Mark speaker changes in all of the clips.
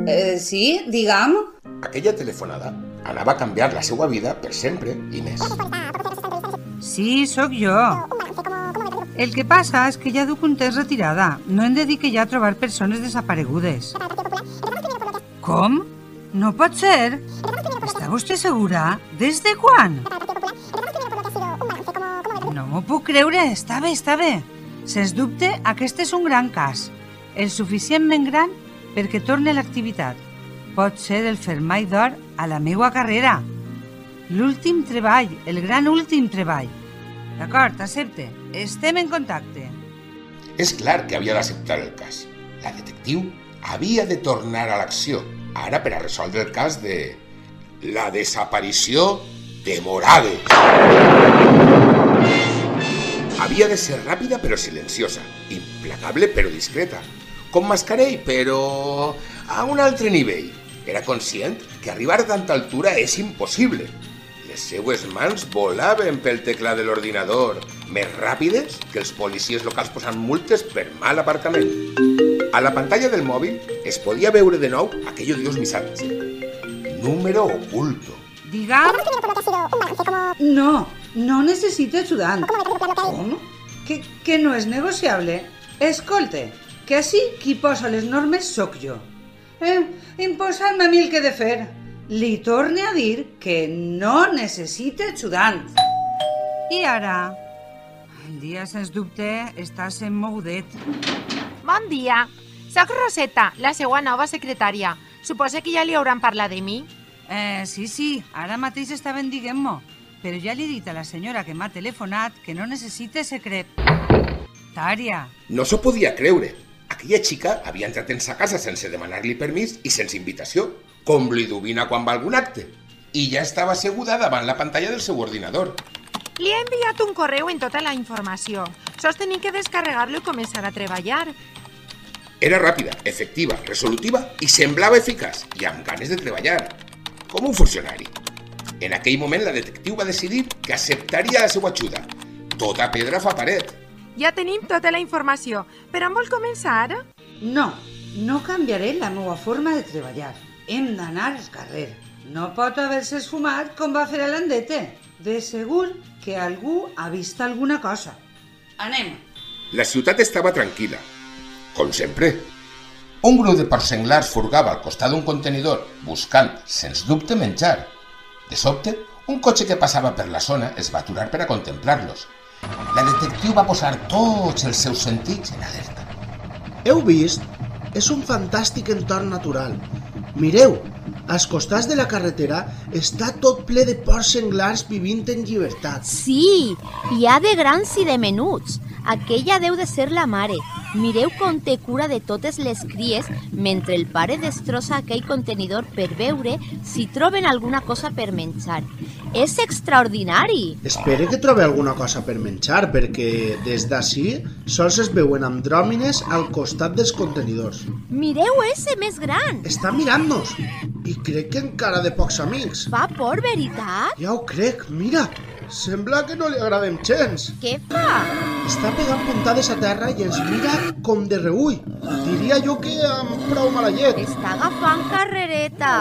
Speaker 1: Sí, digue'm.
Speaker 2: Aquella telefonada anava a canviar la seva vida per sempre i més.
Speaker 3: Sí, sóc jo. El que passa és que ja duc un temps retirada. No em dedique ja a trobar persones desaparegudes. Com? No pot ser? Està vostè segura? Des de quan? No m'ho puc creure. Està bé, està bé. Sens dubte, aquest és un gran cas. El suficientment gran perquè torni a l'activitat. Pot ser el fermall d'or a la meua carrera. L'últim treball, el gran últim treball. D'acord, accepte. Estem en contacte.
Speaker 2: És clar que havia d'acceptar el cas. La detectiu havia de tornar a l'acció, ara per a resoldre el cas de la desaparició de Morales. Havia de ser ràpida però silenciosa, implacable però discreta, com Mascarell però a un altre nivell. Era conscient que arribar a tanta altura és impossible. Les seues mans volaven pel teclat de l'ordinador, més ràpides que els policies locals posant multes per mal aparcament. A la pantalla del mòbil es podia veure de nou aquell odiós missatge. Número oculto.
Speaker 3: Digue'm... No necessito ajudant. Com? Que no és negociable? Escolte, que així qui posa les normes sóc jo. Imposar-me a mi el que he de fer. Li torne a dir que no necessita ajudant. I ara? El dia, sens dubte, està sent mogudet.
Speaker 4: Bon dia. Soc Roseta, la seva nova secretària. Suposa que ja li hauran parlat de mi?
Speaker 3: Sí, ara mateix estaven dient-m'ho. Però ja li he dit a la senyora que m'ha telefonat que no necessita secret. Tària.
Speaker 2: No s'ho podia creure. Aquella xica havia entrat en sa casa sense demanar-li permís i sense invitació, com l'iduvina quan va a algun acte. I ja estava asseguda davant la pantalla del seu ordinador.
Speaker 4: Li he enviat un correu amb tota la informació. Sols tenia que descarregar-lo i començar a treballar.
Speaker 2: Era ràpida, efectiva, resolutiva i semblava eficaç, i amb ganes de treballar. Com un funcionari. En aquell moment la detectiu va decidir que acceptaria la seva ajuda. Tota pedra fa paret.
Speaker 4: Ja tenim tota la informació, però on vol començar?
Speaker 3: No canviaré la meva forma de treballar. Hem d'anar al carrer. No pot haver-se esfumat com va fer a l'Andete. De segur que algú ha vist alguna cosa. Anem.
Speaker 2: La ciutat estava tranquil·la, com sempre. Un grup de porcs senglars furgava al costat d'un contenidor buscant, sens dubte, menjar. De sobte, un cotxe que passava per la zona es va aturar per a contemplar-los. La detectiu va posar tots els seus sentits en alerta.
Speaker 5: Heu vist? És un fantàstic entorn natural. Mireu, als costats de la carretera està tot ple de porcs senglars vivint en llibertat.
Speaker 6: Sí, hi ha de grans i de menuts. Aquella deu de ser la mare. Mireu com té cura de totes les cries mentre el pare destrossa aquell contenidor per veure si troben alguna cosa per menjar. És extraordinari!
Speaker 5: Espere que trobe alguna cosa per menjar, perquè des d'ací sols es veuen andròmines al costat dels contenidors.
Speaker 6: Mireu ese més gran!
Speaker 5: Està mirant-nos i crec que encara de pocs amics.
Speaker 6: Fa por, veritat?
Speaker 5: Ja ho crec, mira! Sembla que no li agradem gens.
Speaker 6: Què fa?
Speaker 5: Està pegant puntades a terra i ens mira com de reull. Diria jo que amb prou mala llet.
Speaker 6: Està agafant carrereta.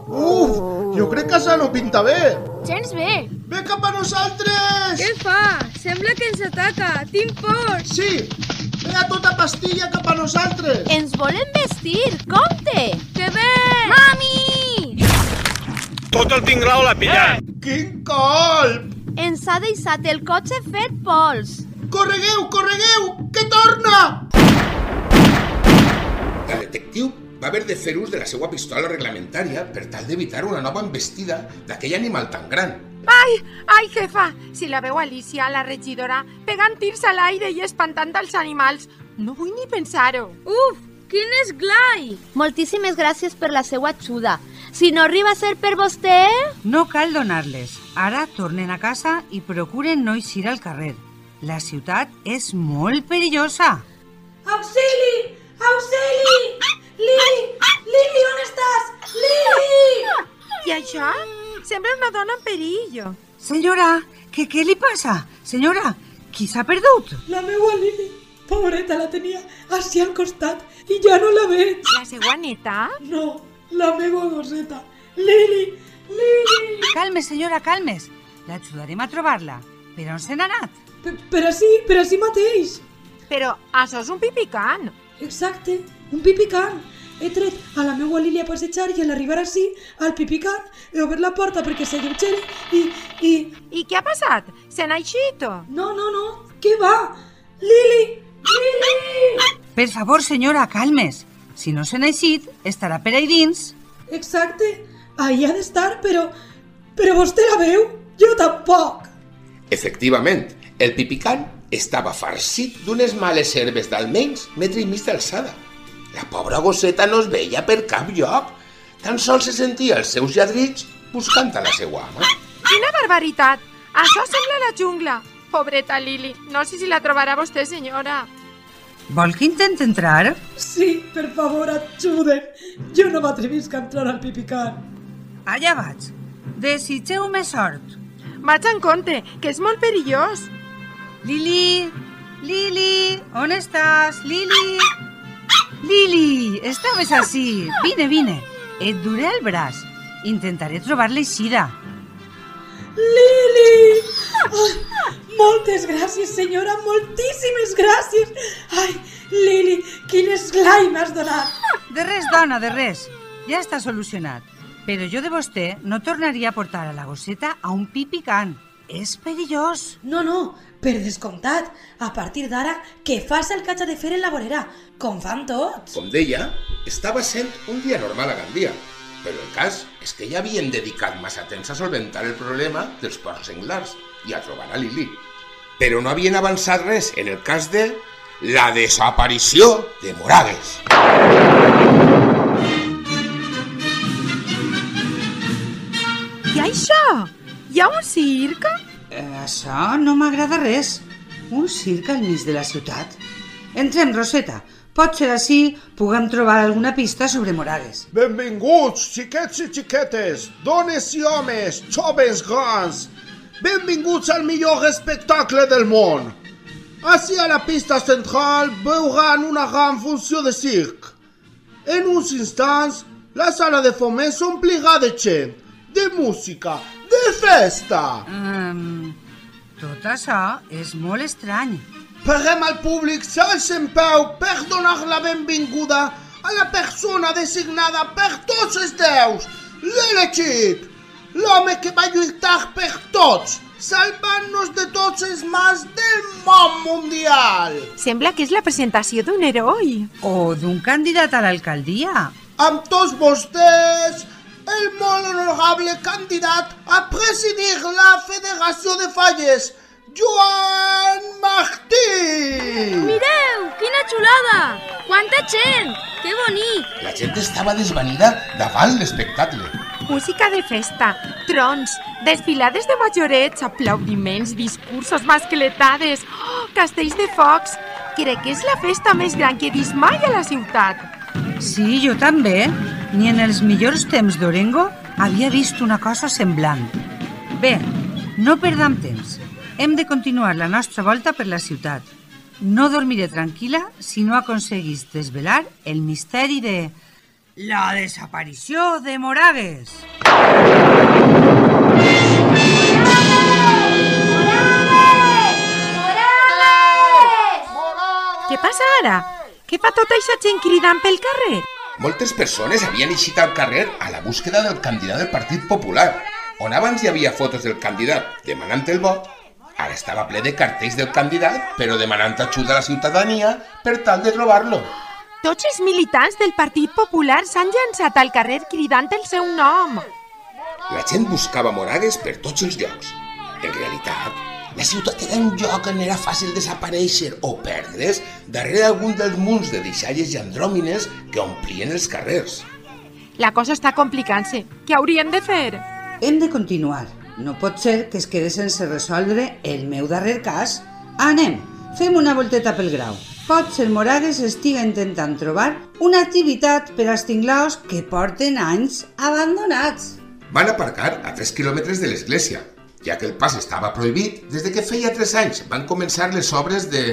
Speaker 5: Jo crec que això no pinta bé.
Speaker 6: Gens bé.
Speaker 5: Ve cap a nosaltres!
Speaker 7: Què fa? Sembla que ens ataca. Tinc por.
Speaker 5: Sí, ve a tota pastilla cap a nosaltres.
Speaker 6: Ens volen vestir. Compte!
Speaker 7: Que ve!
Speaker 6: Mami!
Speaker 8: Tot el tinglao l'ha pillat.
Speaker 5: Quin colp!
Speaker 6: Ens ha deixat el cotxe fet pols.
Speaker 5: Corregueu, corregueu, que torna!
Speaker 2: La detectiu va haver de fer ús de la seva pistola reglamentària per tal d'evitar una nova embestida d'aquell animal tan gran.
Speaker 4: Ai, jefa! Si la veu Alicia, la regidora, pegant tirs a l'aire i espantant els animals, no vull ni pensar-ho.
Speaker 7: Uf, quin esglai!
Speaker 6: Moltíssimes gràcies per la seva ajuda. Si no arriba a ser per vostè...
Speaker 3: No cal donar-les. Ara tornen a casa i procuren no eixir al carrer. La ciutat és molt perillosa.
Speaker 1: Auxili! Auxili! Lili, on estàs? Lili!
Speaker 4: I això? Sembla una dona en perill.
Speaker 3: Senyora, què li passa? Senyora, qui s'ha perdut?
Speaker 1: La meua Lili. Pobreta, la tenia així al costat i ja no la veig.
Speaker 4: La seva neta?
Speaker 1: No, la meva gosseta. Lili, Lili.
Speaker 3: Calmes, senyora, calmes. L'ajudarem a trobar-la. Per on se n'ha anat?
Speaker 1: Per ací mateix.
Speaker 4: Però això és un pipicant.
Speaker 1: Exacte, un pipicant. He tret a la meva Lili a passejar i a l'arribar ací, al pipicant, he obert la porta perquè s'alleugeri i...
Speaker 4: I què ha passat? Se n'ha eixit?
Speaker 1: No, què va? Lili, Lili!
Speaker 3: Per favor, senyora, calmes. Si no se n'ha eixit, estarà per ahí dins.
Speaker 1: Exacte, ahí ha d'estar, però vostè la veu? Jo tampoc.
Speaker 2: Efectivament, el pipicant estava farcit d'unes males herbes d'almenys metre i mig d'alçada. La pobra gosseta no es veia per cap lloc. Tan sols se sentia els seus lladrits buscant a la seua ama.
Speaker 4: Quina barbaritat! Això sembla la jungla. Pobreta Lili, no sé si la trobarà vostè, senyora.
Speaker 3: Vol que intenti entrar?
Speaker 1: Sí, per favor, ajuden. Jo no m'atrevisc a entrar al pipicant.
Speaker 3: Allà vaig. Desitgeu-me sort.
Speaker 4: Vaig en compte, que és molt perillós.
Speaker 3: Lili, Lili, on estàs? Lili, Lili, estaves ací. Vine. Et duré el braç. Intentaré trobar l'eixida.
Speaker 1: Lili! Ai, moltes gràcies, senyora, moltíssimes gràcies. Ai, Lili, quin esglai m'has donat.
Speaker 3: De res, dona, de res. Ja està solucionat. Però jo de vostè no tornaria a portar a la gosseta a un pipicant. És perillós.
Speaker 1: No, per descomptat. A partir d'ara, que faci el que haig de fer en la vorera, com fan tots.
Speaker 2: Com deia, estava sent un dia normal a Gandia, però el cas és que ja havien dedicat massa temps a solventar el problema dels porcs senglars i a trobar a Lili. Però no havien avançat res en el cas de la desaparició de Moragues.
Speaker 4: I això? Hi ha un circ?
Speaker 3: Això no m'agrada res. Un circ al mig de la ciutat. Entrem, Roseta. Pot ser així puguem trobar alguna pista sobre Moragues.
Speaker 5: Benvinguts, xiquets i xiquetes, dones i homes, joves grans. Benvinguts al millor espectacle del món. Ací a la pista central veuran una gran funció de circ. En uns instants, la sala de foment s'omplirà de gent, de música, de festa.
Speaker 3: Tot això és molt estrany.
Speaker 5: Preguem al públic s'alça en peu per donar la benvinguda a la persona designada per tots els déus, l'elegit, l'home que va lluitar per tots, salvant-nos de tots els mals del món mundial.
Speaker 4: Sembla que és la presentació d'un heroi.
Speaker 3: O d'un candidat a l'alcaldia.
Speaker 5: Amb tots vostès, el molt honorable candidat a presidir la Federació de Falles, Joan Martí!
Speaker 7: Mireu, quina xulada! Quanta gent! Que bonic!
Speaker 2: La gent estava desvanida davant l'espectacle.
Speaker 4: Música de festa, trons, desfilades de majorets, aplaudiments, discursos, mascletades, castells de focs. Crec que és la festa més gran que he vist mai a la ciutat.
Speaker 3: Sí, jo també. Ni en els millors temps d'Orengo havia vist una cosa semblant. Bé, no perdam temps. Hem de continuar la nostra volta per la ciutat. No dormiré tranquil·la si no aconseguís desvelar el misteri de la desaparició de Moragues.
Speaker 4: Què passa ara? Què fa tota aquesta gent cridant pel carrer?
Speaker 2: Moltes persones havien eixit al carrer a la búsqueda del candidat del Partit Popular, on abans hi havia fotos del candidat demanant el vot. Ara estava ple de cartells del candidat, però demanant ajuda a la ciutadania per tal de trobar-lo.
Speaker 4: Tots els militants del Partit Popular s'han llançat al carrer cridant el seu nom.
Speaker 2: La gent buscava Moragues per tots els llocs. En realitat, la ciutat era un lloc on era fàcil desaparèixer o perdre's darrere algun dels munts de deixalles i andròmines que omplien els carrers.
Speaker 4: La cosa està complicant-se. Què hauríem de fer?
Speaker 3: Hem de continuar. No pot ser que es quede sense resoldre el meu darrer cas. Anem, fem una volteta pel grau. Potser Moragues estiga intentant trobar una activitat per als tinglaos que porten anys abandonats.
Speaker 2: Van aparcar a 3 quilòmetres de l'església, ja que el pas estava prohibit des de que feia 3 anys van començar les obres de...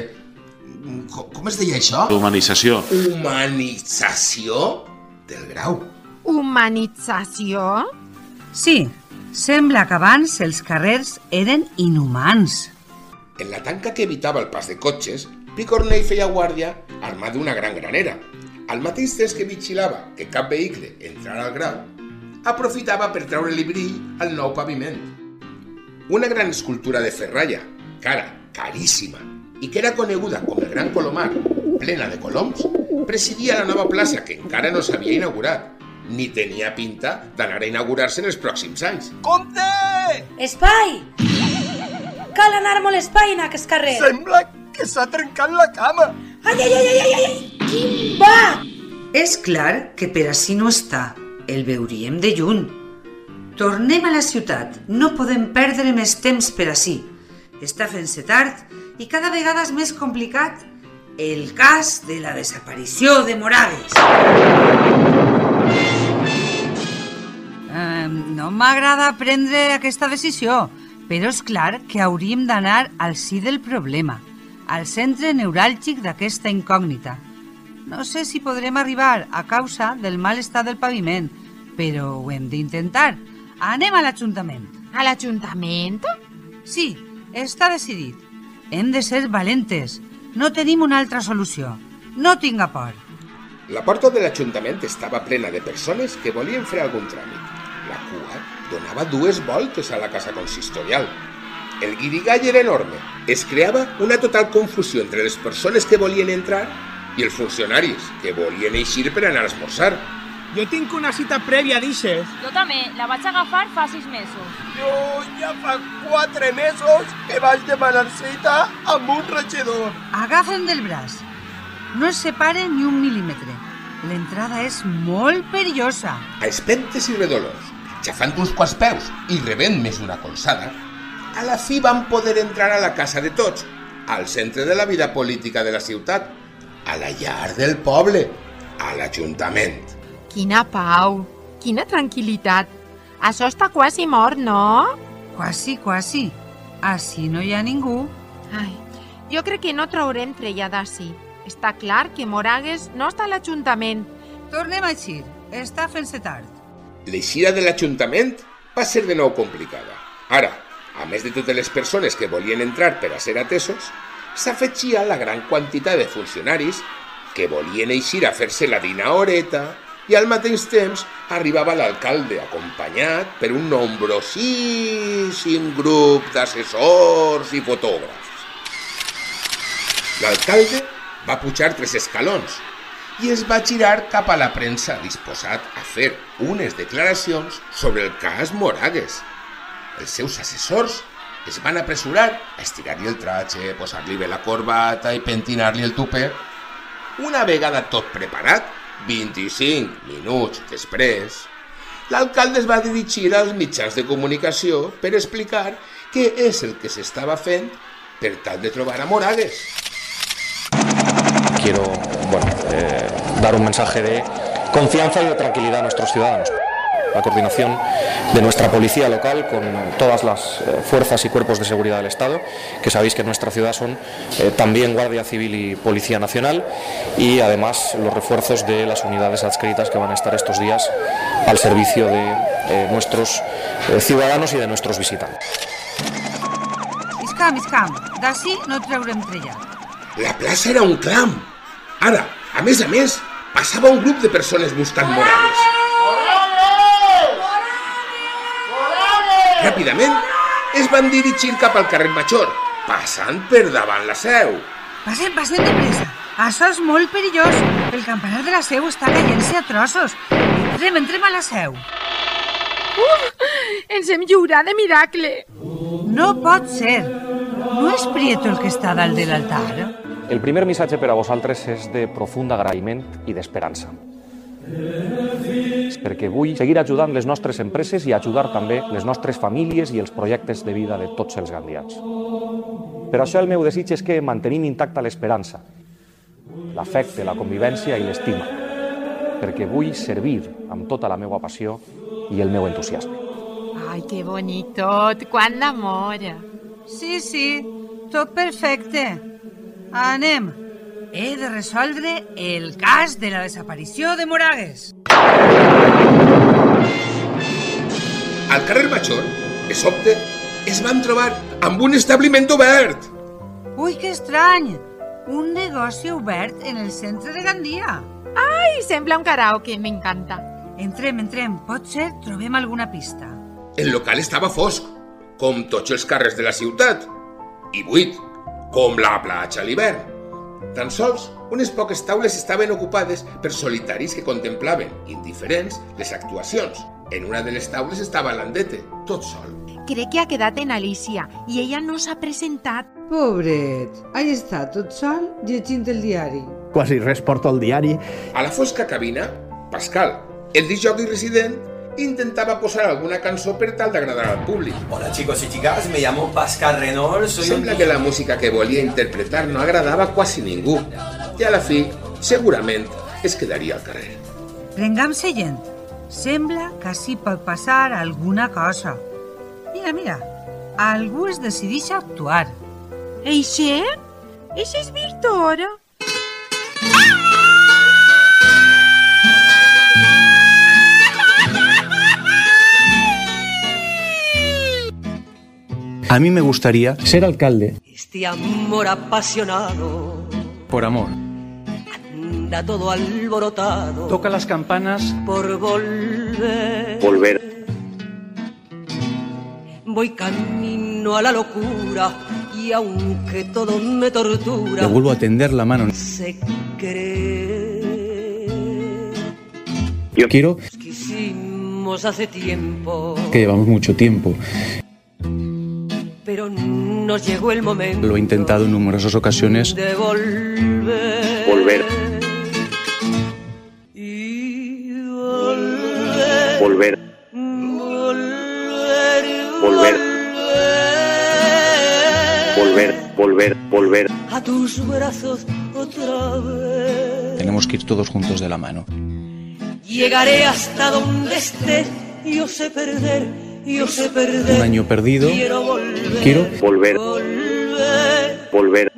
Speaker 2: Com es deia això?
Speaker 8: Humanització.
Speaker 2: Humanització del grau.
Speaker 4: Humanització?
Speaker 3: Sí, sembla que abans els carrers eren inhumans.
Speaker 2: En la tanca que evitava el pas de cotxes, Picornell feia guàrdia armat d'una gran granera. Al mateix temps que vigilava que cap vehicle entrara al grau, aprofitava per treure-li brill al nou paviment. Una gran escultura de ferralla, cara, caríssima, i que era coneguda com el Gran Colomar, plena de coloms, presidia la nova plaça que encara no s'havia inaugurat, ni tenia pinta d'anar a inaugurar-se en els pròxims anys.
Speaker 8: Compte!
Speaker 1: Espai! Cal anar molt espai en aquest carrer.
Speaker 8: Sembla que s'ha trencat la cama.
Speaker 1: Ai, ai, ai, ai, ai, ai! Quin va!
Speaker 3: És clar que per ací no està. El veuríem de lluny. Tornem a la ciutat. No podem perdre més temps per ací. Està fent-se tard i cada vegada és més complicat el cas de la desaparició de Moragues. No m'agrada prendre aquesta decisió, però és clar que hauríem d'anar al sí del problema, al centre neuràlgic d'aquesta incògnita. No sé si podrem arribar a causa del mal estat del paviment, però ho hem d'intentar. Anem a l'Ajuntament.
Speaker 4: A l'Ajuntament?
Speaker 3: Sí, està decidit. Hem de ser valentes. No tenim una altra solució. No tinga por.
Speaker 2: La porta de l'Ajuntament estava plena de persones que volien fer algun tràmit. La cua donava 2 voltes a la casa consistorial. El guirigall era enorme. Es creava una total confusió entre les persones que volien entrar i els funcionaris que volien eixir per anar a esmorzar.
Speaker 8: Jo tinc una cita prèvia, deixes.
Speaker 7: Jo també, la vaig agafar fa 6 mesos.
Speaker 8: Jo ja fa 4 mesos que vaig demanar cita amb un regidor.
Speaker 3: Agafen del braç. No es separen ni 1 mil·límetre. L'entrada és molt perillosa.
Speaker 2: A espentes i redolors, xafant uns quants peus i rebent més una colzada, a la fi van poder entrar a la casa de tots, al centre de la vida política de la ciutat, a la llar del poble, a l'Ajuntament.
Speaker 4: Quina pau, quina tranquil·litat. Això està quasi mort, no?
Speaker 3: Quasi, quasi. Ací no hi ha ningú.
Speaker 4: Ai, jo crec que no traurem trella d'ací. Està clar que Moragues no està a l'Ajuntament.
Speaker 3: Tornem a eixir. Està fent-se tard.
Speaker 2: L'eixida de l'Ajuntament va ser de nou complicada. Ara, a més de totes les persones que volien entrar per a ser atesos, s'afegia la gran quantitat de funcionaris que volien eixir a fer-se la dina horeta i al mateix temps arribava l'alcalde acompanyat per un nombrosíssim grup d'assessors i fotògrafs. L'alcalde va pujar 3 escalons i es va girar cap a la premsa disposat a fer unes declaracions sobre el cas Moragues. Els seus assessors es van apressurar a estirar-li el traje, posar-li bé la corbata i pentinar-li el tupé. Una vegada tot preparat, 25 minuts després, l'alcalde es va dirigir als mitjans de comunicació per explicar què és el que s'estava fent per tal de trobar a Moragues.
Speaker 9: Quiero dar un mensaje de confianza y de tranquilidad a nuestros ciudadanos. La coordinación de nuestra policía local con todas las fuerzas y cuerpos de seguridad del Estado, que sabéis que en nuestra ciudad son también Guardia Civil y Policía Nacional, y además los refuerzos de las unidades adscritas que van a estar estos días al servicio de nuestros ciudadanos y de nuestros visitantes.
Speaker 3: Iscam, d'ací no traurem trella.
Speaker 2: La plaça era un clam. Ara, a més, passava un grup de persones buscant Moragues. Ràpidament es van dirigir cap al carrer Major, passant per davant la seu.
Speaker 3: Passem de pressa. Això és molt perillós. El campanar de la seu està caient-se a trossos. Entrem a la seu.
Speaker 4: Ens hem lliurat de miracle.
Speaker 3: No pot ser. No és Prieto el que està dalt de l'altar?
Speaker 9: El primer missatge per a vosaltres és de profund agraïment i d'esperança. És perquè vull seguir ajudant les nostres empreses i ajudar també les nostres famílies i els projectes de vida de tots els gandians. Per això el meu desig és que mantenim intacta l'esperança, l'afecte, la convivència i l'estima, perquè vull servir amb tota la meva passió i el meu entusiasme.
Speaker 4: Ai, que bonic tot, quant d'amor.
Speaker 3: Sí, tot perfecte. Anem. He de resoldre el cas de la desaparició de Moragues.
Speaker 2: Al carrer Major, de sobte, es van trobar amb un establiment obert.
Speaker 3: Ui, que estrany! Un negoci obert en el centre de Gandia.
Speaker 4: Ai, sembla un karaoke, m'encanta.
Speaker 3: Entrem. Potser trobem alguna pista.
Speaker 2: El local estava fosc, com tots els carrers de la ciutat, i buit, com la platja a l'hivern. Tan sols unes poques taules estaven ocupades per solitaris que contemplaven, indiferents, les actuacions. En una de les taules estava l'Andete, tot sol.
Speaker 4: Crec que ha quedat en Alicia i ella no s'ha presentat.
Speaker 3: Pobret, ahí està, tot sol, llegint el diari.
Speaker 10: Quasi res porta el diari.
Speaker 2: A la fosca cabina, Pascal, el discjòquei resident, intentava posar alguna cançó per tal d'agradar al públic.
Speaker 11: Hola chicos y chicas, me llamo Pascal Renault,
Speaker 2: Sembla que la música que volia interpretar no agradava a quasi ningú i a la fi, segurament, es quedaria al carrer.
Speaker 3: Prengam seient. Sembla que ací pot passar alguna cosa. Mira, algú es decideix a actuar.
Speaker 4: Eixe? Eixe és Víctor.
Speaker 10: A mí me gustaría ser alcalde.
Speaker 12: Este amor apasionado.
Speaker 10: Por amor.
Speaker 12: Anda todo alborotado.
Speaker 10: Toca las campanas.
Speaker 12: Por volver.
Speaker 10: Volver.
Speaker 12: Voy camino a la locura y aunque todo me tortura.
Speaker 10: Le vuelvo a tender la mano.
Speaker 12: Sé querer.
Speaker 10: Yo quiero.
Speaker 12: Quisimos hace tiempo.
Speaker 10: Que llevamos mucho tiempo.
Speaker 12: Pero nos llegó el momento.
Speaker 10: Lo he intentado en numerosas ocasiones.
Speaker 12: De volver.
Speaker 10: Volver.
Speaker 12: Y volver.
Speaker 10: Volver.
Speaker 12: Volver.
Speaker 10: Volver.
Speaker 12: A tus brazos otra vez.
Speaker 10: Tenemos que ir todos juntos de la mano.
Speaker 12: Llegaré hasta donde esté. Yo sé perder. Yo sé perder.
Speaker 10: Un año perdido.
Speaker 12: Quiero volver.
Speaker 10: Quiero volver. Volver.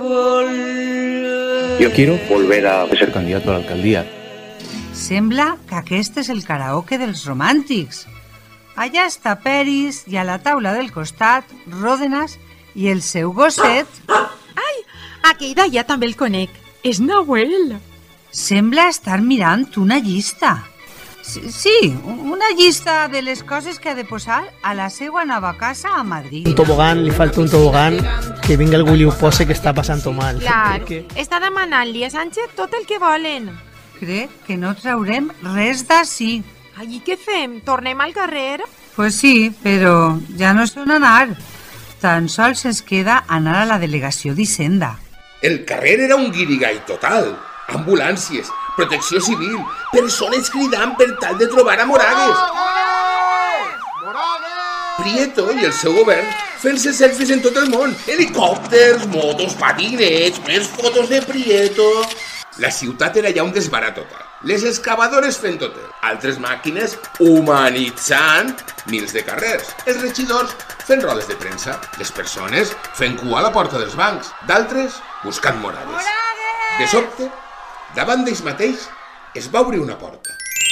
Speaker 10: Yo quiero volver a ser candidato a la alcaldía.
Speaker 3: Sembla que aquest és el karaoke dels romàntics. Allà està Peris i a la taula del costat, Ròdenas i el seu gosset.
Speaker 4: Ai, aquell d'allà també el conec. És Nahuel.
Speaker 3: Sembla estar mirant una llista. Sí, una llista de les coses que ha de posar a la seva nova casa a Madrid.
Speaker 13: Un tobogán, li falta un tobogán, que vinga algú i li ho posi que està passant-ho mal.
Speaker 4: Clar, està demanant-li a Sánchez tot el que volen.
Speaker 3: Crec que no traurem res d'ací.
Speaker 4: Ai, què fem? Tornem al carrer?
Speaker 3: Pues sí, però ja no sé on anar. Tan sols ens queda anar a la delegació d'Hisenda.
Speaker 2: El carrer era un guirigall total. Ambulàncies, protecció civil, persones cridant per tal de trobar a Moragues. Prieto i el seu govern fent-se selfies en tot el món. Helicòpters, motos, patinets, més fotos de Prieto. La ciutat era ja un desbarat total. Les excavadores fent tot, altres màquines humanitzant mils de carrers. Els regidors fent rodes de premsa, les persones fent cua a la porta dels bancs, d'altres buscant Moragues. De sobte, davant d'ells mateix es va obrir una porta.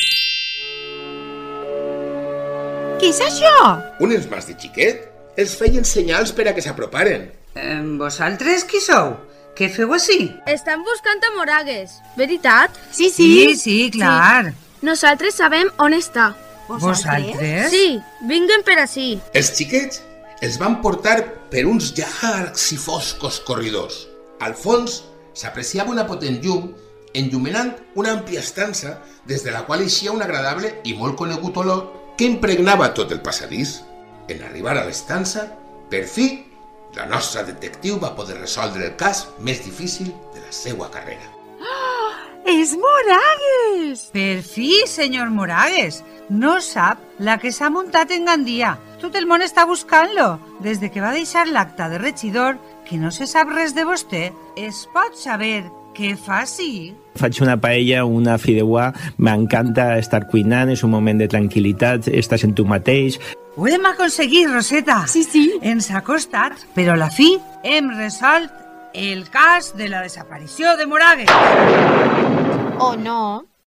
Speaker 4: Què és això?
Speaker 2: Uns mans de xiquet els feien senyals per a que s'aproparen.
Speaker 3: Vosaltres qui sou? Què feu així?
Speaker 7: Estan buscant a Moragues, veritat?
Speaker 3: Sí, clar.
Speaker 7: Nosaltres sabem on està.
Speaker 3: Vosaltres?
Speaker 7: Sí, vinguen per ací.
Speaker 2: Els xiquets els van portar per uns llargs i foscos corridors. Al fons s'apreciava una potent llum enllumenant una àmplia estança des de la qual eixia un agradable i molt conegut olor que impregnava tot el passadís. En arribar a l'estança, per fi, la nostra detectiu va poder resoldre el cas més difícil de la seva carrera.
Speaker 4: Oh, és Moragues!
Speaker 3: Per fi, senyor Moragues. No sap la que s'ha muntat en Gandia. Tot el món està buscant-lo. Des de que va deixar l'acta de regidor, que no se sap res de vostè, es pot saber què fa així?
Speaker 13: Faig una paella, una fideuà, m'encanta estar cuinant, és un moment de tranquil·litat, estàs en tu mateix.
Speaker 3: Ho hem aconseguit, Roseta.
Speaker 4: Sí.
Speaker 3: Ens ha costat, però a la fi hem resolt el cas de la desaparició de Moragues.
Speaker 4: Oh, no.